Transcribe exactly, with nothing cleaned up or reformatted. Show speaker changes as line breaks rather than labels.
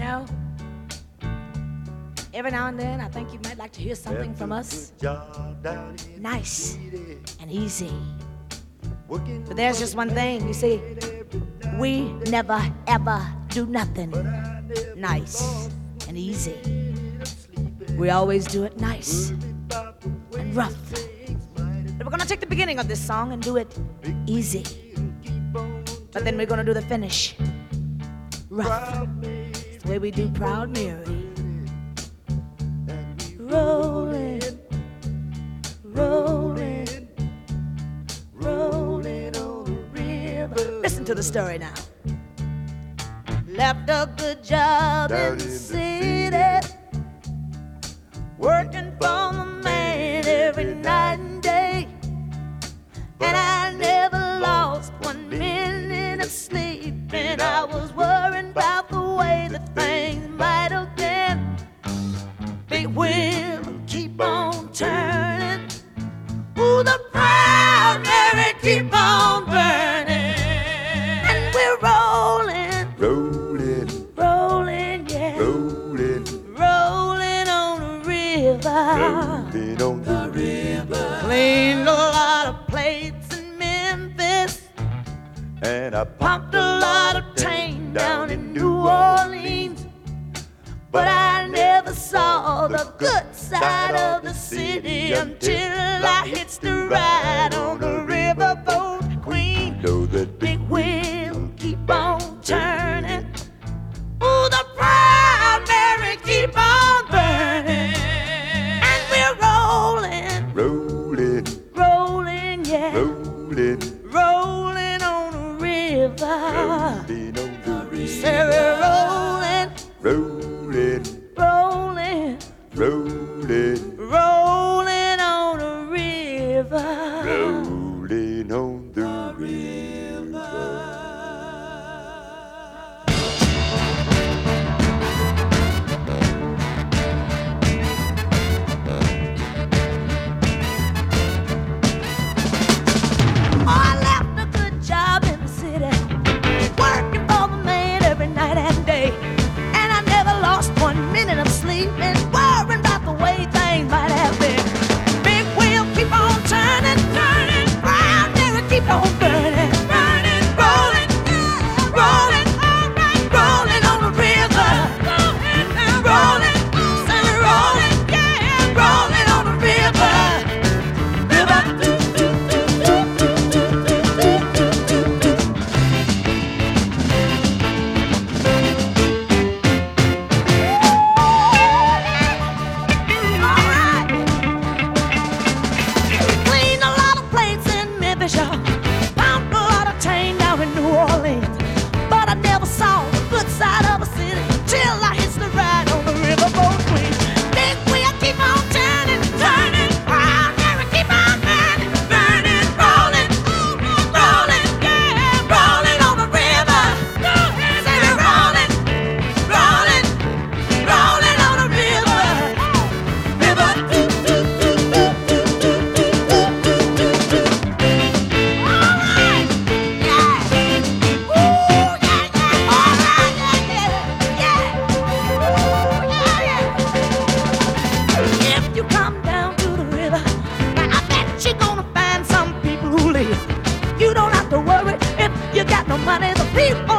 know, every now and then I think you might like to hear something from us nice and easy. But there's just one thing, you see, we never ever do nothing nice and easy. We always do it nice and rough. But we're gonna take the beginning of this song and do it easy. But then we're gonna do the finish rough. It's the way we do Proud Mary. Rolling, rolling, rolling on the river. Listen to the story now. Left a good job in the city, working for the man every night and day. And I never lost one minute of sleep, and I was worrying about the way that things might have been. Big wheel keep on turning, ooh, the Proud Mary keep on burning. And we're rolling,
rolling,
rolling, yeah,
rolling,
rolling on the river,
rolling on the river.
Cleaned a lot of plates in Memphis,
And I
pumped a lot of tang down in New Orleans. But I never saw the good side of the city until I hitched the ride on the riverboat Queen.
know that
Big wheel keep on turning, ooh, the Proud Mary keep on burning. And we're rolling,
rolling,
rolling, yeah,
rolling,
rolling on the river.
rolling on the river.
Say we're rolling,
Rolling,
rolling,
rolling,
rolling on the river.
rolling on the river.
Oh, I left a good job in the city, working for the man every night and day. And I never lost one minute of sleep, and worrying about the way things might have been. Big wheel keep on turning, turning, Proud Mary keep on burning, burning, rolling, rolling, rolling on the river, rolling, say rolling, yeah, rolling on the river. River, do, do, do, do, do, do, do, do, do, do. All right. Cleaned a lot of plates in Memphis, y'all. Pumped a lot of tang down in New Orleans. But I never saw the good side of a city till I hitched the ride on the riverboat Queen. Big wheel keep on turning, turning, Proud Mary keep on burning, burning, rolling, rolling, yeah, rolling on the river. Say we're rolling, rolling, rolling on the river. River, do, do, do, do, do, do, do, do, do, do. All right, yeah. Ooh, yeah, yeah. All right, yeah, yeah, yeah. Ooh, yeah, yeah. If you come down to the river, now I bet you're gonna find some people who live. You don't have to worry if you got no money. The people